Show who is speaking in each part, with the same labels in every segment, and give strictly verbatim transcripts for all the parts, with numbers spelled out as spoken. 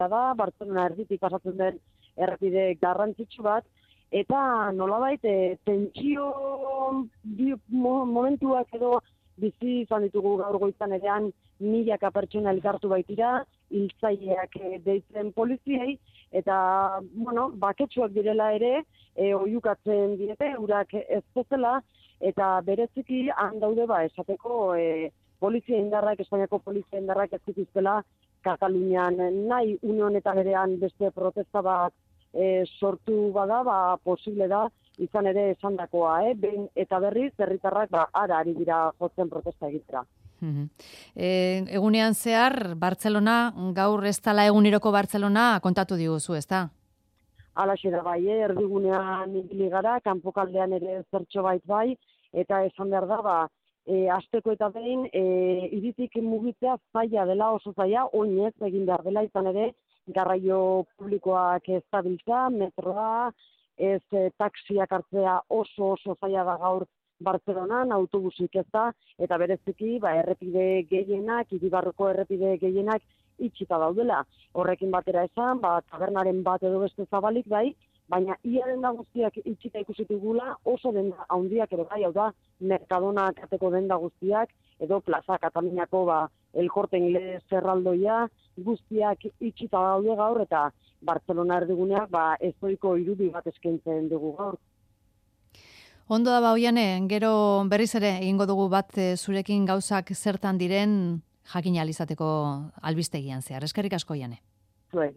Speaker 1: da, Bartzelona erditik pasatzen den errepide garrantzitsu bat, eta nolabait e, tentsio bi, mo, momentuak edo bizi izan ditugu gaur goizan erean milaka pertsona elkartu baitira, hiltzaileak e, deitzen poliziei, eta, bueno, baketsuak direla ere, e, oihukatzen diete, urak ez bezala, eta bereziki han daude ba esateko e, polizia indarrak, Espainiako polizia indarrak ez dituztela Katalunian nahi une honetan erean beste protesta bat e, sortu bada, ba posible da izan ere esandakoa, eh? Behin eta berriz herritarrak ba ara ari dira jotzen protesta egitera.
Speaker 2: Mm-hmm. E, egunean zehar, Bartzelona, gaur ez dela eguneroko Bartzelona kontatu diguzu, ezta?
Speaker 1: Halaxe da bai, eh? Erdigunean ibili gara, kanpokaldean ere zertxo bait bai, eta esan behar da, ba, e, asteko eta behin, e, iritik mugitzea zaila dela, oso zaila, oinez egin behar dela, izan ere, garraio publikoak ez dabiltza, metroa, ez e, taksiak hartzea oso oso zaila da gaur Bartzelonan, autobusik ez da, eta bereziki, ba, errepide gehienak, hiribarruko errepide gehienak itxita daudela. Horrekin batera esan, ba, tabernaren bat edo beste zabalik bai, baina ia denda guztiak itxita ikusitugula, oso denda handiak ere bai, hau da, Mercadona kateko denda guztiak, edo Plaza Kataluniako ba, El Corte Inglés zerraldoia, guztiak itxita daude gaur, eta Bartzelona erdiguneak ba, ezoiko irudi bat eskaintzen dugu gaur.
Speaker 2: Ondo da ba, Oiane, gero berriz ere egingo dugu bat zurekin gauzak zertan diren jakin ahal izateko albistegian zehar. Eskerrik asko, Oiane.
Speaker 1: Zuen.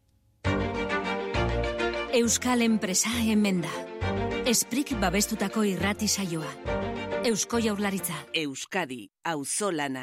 Speaker 3: Euskal Enpresa hemen da. Esprik babestutako irrati saioa. Eusko Jaurlaritza.
Speaker 4: Euskadi, auzolana.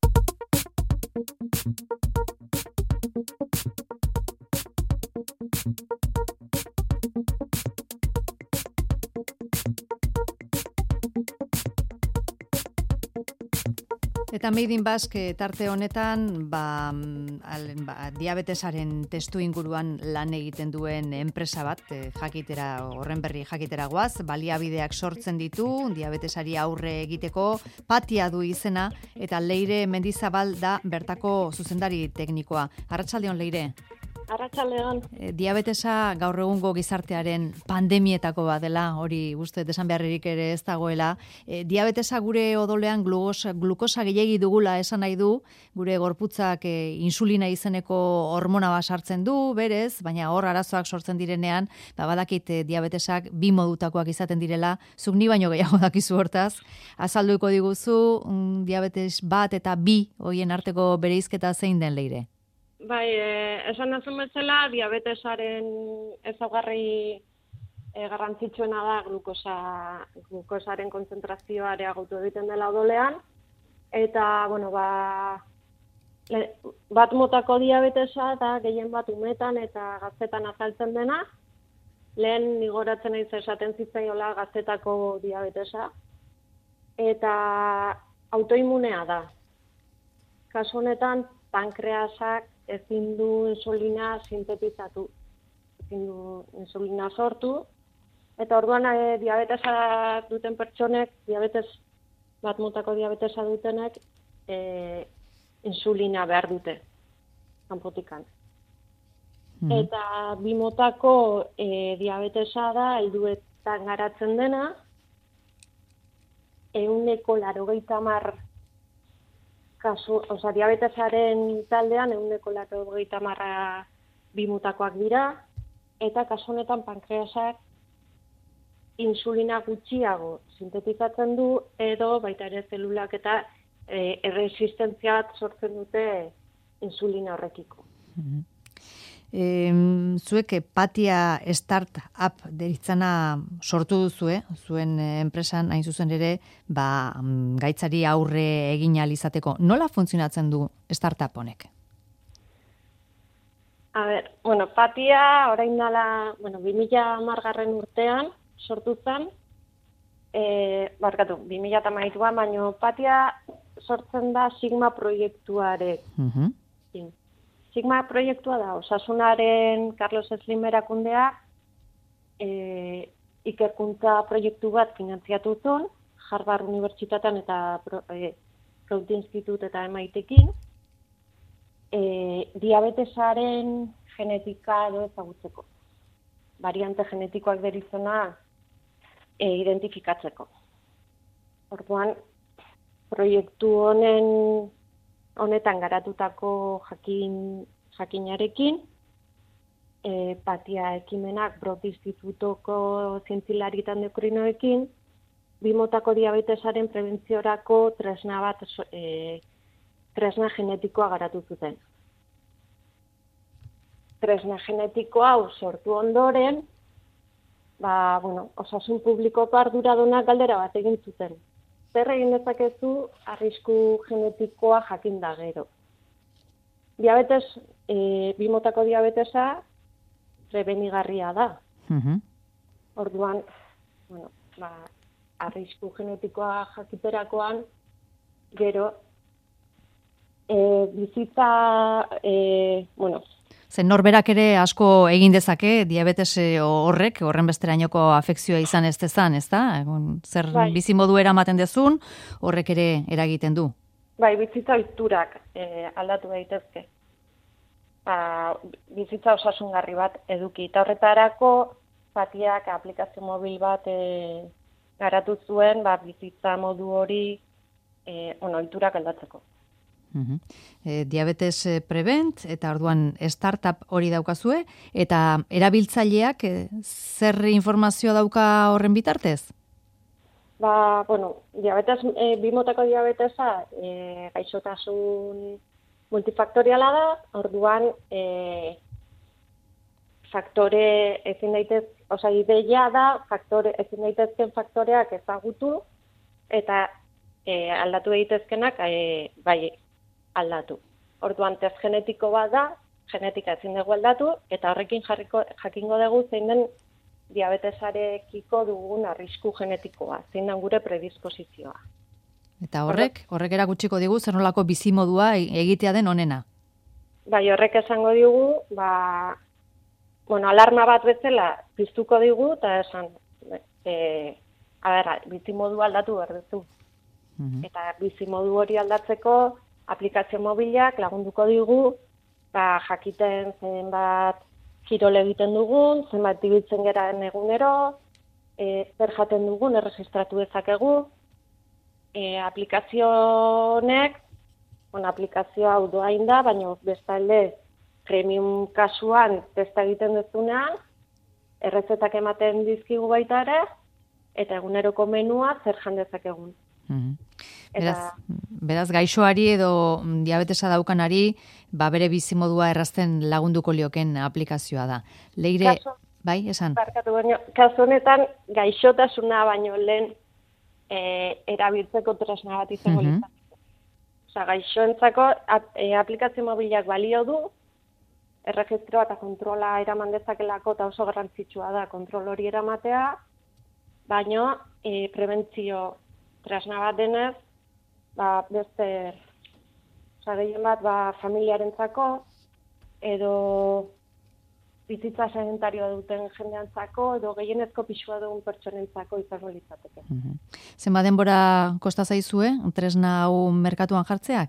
Speaker 2: Eta Made in Basque tarte honetan, ba, al, ba, diabetesaren testu inguruan lan egiten duen enpresa bat, e, jakitera, horren berri jakitera goaz, baliabideak sortzen ditu, diabetesari aurre egiteko, Patia du izena, eta Leire Mendizabal da bertako zuzendari teknikoa. Arratsaldeon, Leire.
Speaker 5: Arratsaldeon.
Speaker 2: E, diabetesa gaur egungo gizartearen pandemietako bat dela, hori uste esan beharrik ere ez dagoela. E, diabetesa gure odolean glukosa, glukosa gehiegi dugula esan nahi du, gure gorputzak e, insulina izeneko hormona bat sartzen du, berez, baina hor arazoak sortzen direnean, ba, badakit e, diabetesak bi modutakoak izaten direla, zuk ni baino gehiago dakizu hortaz, azalduko diguzu, mm, diabetes bat eta bi hoien arteko bereizketa zein den, Leire?
Speaker 5: Bai, eh, esan duzun bezala, diabetesaren ezaugarri eh, garrantzitsuena da glukosa, glukosaren kontzentrazioa areagotu egiten dela odolean, eta, bueno, ba, le, bat motako diabetesa da gehien bat umetan eta gaztetan azaltzen dena, lehen nigoratzen naiz esaten zitzaiola gaztetako diabetesa, eta autoimmunea da. Kasu honetan, pankreasak ezin du insulina sintetizatu, ezin du insulina sortu, eta orduan e, diabetesa duten pertsonek, diabetes bat motako diabetesa dutenek, e, insulina behar dute, kanpotikan. Mm. Eta bi motako e, diabetesa da, helduetan garatzen dena, ehuneko laurogeita hamar kasu, oza, diabetesaren taldean ehuneko laurogeita hamarra bimutakoak dira, eta kasu honetan pankreasak insulina gutxiago sintetizatzen du, edo baita ere zelulak eta e, erresistentzia bat sortzen dute insulina horrekiko.
Speaker 2: Mm-hmm. E, zuek Patia Startup deritzana sortu duzue, zuen enpresan hain zuzen ere, ba, gaitzari aurre egin ahal izateko. Nola funtzionatzen du startup honek?
Speaker 5: A ber, bueno, Patia orain dela, bueno, bi mila hamargarren urtean sortu zen, e, barkatu, bi mila hamairuan, baina Patia sortzen da Sigma proiektuare.
Speaker 2: Mhm.
Speaker 5: Sigma proiektua da, osasunaren Carlos Slim erakundea e, ikerkuntza proiektu bat finantziatu zuen, Harvard Unibertsitatean eta e, Broad Institute eta M I T-ekin, e, diabetesaren genetika edo ezagutzeko. Variante genetikoak derizona e, identifikatzeko. Orduan, proiektu honen honetan garatutako jakin, jakinarekin, e, patia ekimenak Broad Institutoko zientzilari eta endokrinoekin, bimotako diabetesaren prebentziorako tresna bat, e, tresna genetikoa garatu zuten. Tresna genetiko hau sortu ondoren, ba, bueno, osasun publikoko arduradunak galdera bat egin zuten. Zer egin dezakezu arrisku genetikoa jakinda gero. Diabetes, e, bimotako diabetesa prebenigarria da.
Speaker 2: Mhm.
Speaker 5: Orduan, bueno, ba, arrisku genetikoa jakiterakoan, gero, e, bizitza, e, bueno,
Speaker 2: Zen norberak ere asko egin dezake diabetes horrek, horren besterainoko afekzioa izan ez dezan, ez da? Egun, zer
Speaker 5: bai.
Speaker 2: bizimodu eramaten dezun, horrek ere eragiten du.
Speaker 5: Bai, bizitza ohiturak e, aldatu daitezke. Ba, bizitza osasungarri bat eduki. Eta horretarako, patiak aplikazio mobil bat e, garatu zuen, ba, bizitza modu hori e, bueno, ohiturak aldatzeko.
Speaker 2: Uhum. E, diabetes Prevent, eta orduan startup hori daukazue, eta erabiltzaileak e, zer informazioa dauka horren bitartez?
Speaker 5: Ba, bueno, diabetes, e, bimotako diabetesa e, gaixotasun multifaktoriala da, orduan e, faktore ezin daitez, oza, ideia da, faktore, ezin daitezken faktoreak ezagutu, eta e, aldatu daitezkenak e, bai, aldatu. Orduan, test genetiko bat da, genetika ezin dugu aldatu, eta horrekin jarriko, jakingo dugu zein den diabetesarekiko dugun arrisku genetikoa, zein den gure predisposizioa.
Speaker 2: Eta horrek, horrek erakutsiko digu zer nolako bizimodua egitea den onena.
Speaker 5: Bai, horrek esango digu, ba, bueno, alarma bat bezala piztuko digu, eta esan, e, a ber, bizimodua aldatu behar duzu.
Speaker 2: Mhm.
Speaker 5: Eta bizimodu hori aldatzeko, aplikazio mobilak lagunduko digu, ba, jakiten zenbat kirol egiten dugun, zenbat ibiltzen garen egunero, e, zer jaten dugun, erregistratu dezakegu, e, aplikazio honek, bueno, aplikazio hau doain da, baina bestalde premium kasuan testa egiten duzunean, errezetak ematen dizkigu baita ere, eta eguneroko menua zer jan dezakegun.
Speaker 2: Mhm. Beraz, beraz, gaixoari edo diabetesa daukanari, ba bere bizimodua errazten lagunduko lioken aplikazioa da. Leire,
Speaker 5: Kaso,
Speaker 2: bai, esan?
Speaker 5: Barkatu baino, kasu honetan gaixotasuna baino lehen e, erabiltzeko tresna bat izango
Speaker 2: Mhm.
Speaker 5: litzateke. Osea, gaixoentzako ap, e, aplikazio mobilak balio du, erregistroa eta kontrola eraman dezakelako, eta oso garrantzitsua da kontrol hori eramatea, baino e, prebentzio tresna bat denez, ba, beste, oza, gehien bat, ba, familiarentzako, edo bizitza sedentarioa duten jendeantzako, edo gehienezko pisua dugun pertsonentzako izango litzateke.
Speaker 2: Mhm. Zenba denbora kosta zaizue, tresna hau merkatuan jartzeak?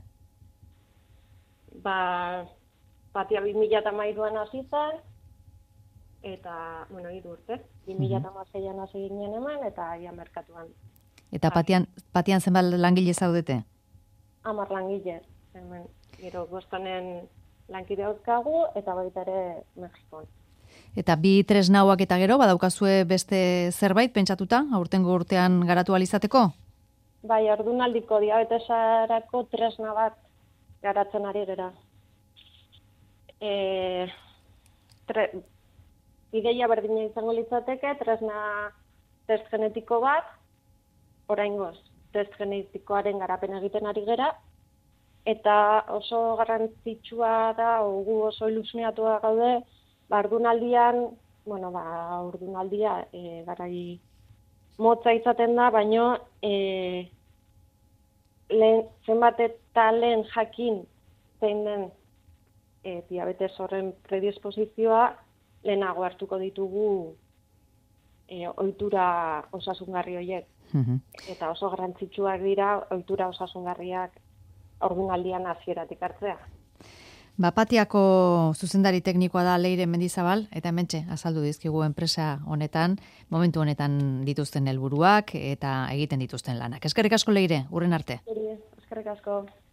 Speaker 5: Ba, patia bi mila hamairuan hasi zen, eta, bueno, hiru urte, bi mila hamaseian hasi ginen eman, eta ia merkatuan.
Speaker 2: Eta patian, patian zenbat langile zaudete?
Speaker 5: Hamar langile, hemen, gero Bostonen lankide dauzkagu, eta baita ere Mexikon.
Speaker 2: Eta bi tresna hauak eta gero, badaukazue beste zerbait pentsatuta, aurtengo urtean garatu ahal izateko?
Speaker 5: Bai, ordunaldiko diabetesarako tresna bat garatzen ari gera. E, tre, ideia berdina izango litzateke, tresna test genetiko bat, oraingoz, test genetikoaren garapen egiten ari gera, eta oso garrantzitsua da, gu oso ilusionatua gaude, ba, ordunaldian, bueno, ba, ordunaldia e, garai motza izaten da, baino e, lehen, zenbat eta lehen jakin zein den e, diabetes horren predisposizioa, lehenago hartuko ditugu e, ohitura osasungarri horiek.
Speaker 2: Mhm.
Speaker 5: Eta oso garrantzitsuak dira ohitura osasungarriak ordunaldian hasieratik hartzea.
Speaker 2: Bapatiako zuzendari teknikoa da Leire Mendizabal, eta hementxe azaldu dizkigu enpresa honetan, momentu honetan dituzten helburuak eta egiten dituzten lanak. Eskerrik asko Leire, urren arte.
Speaker 5: Eskerrik asko.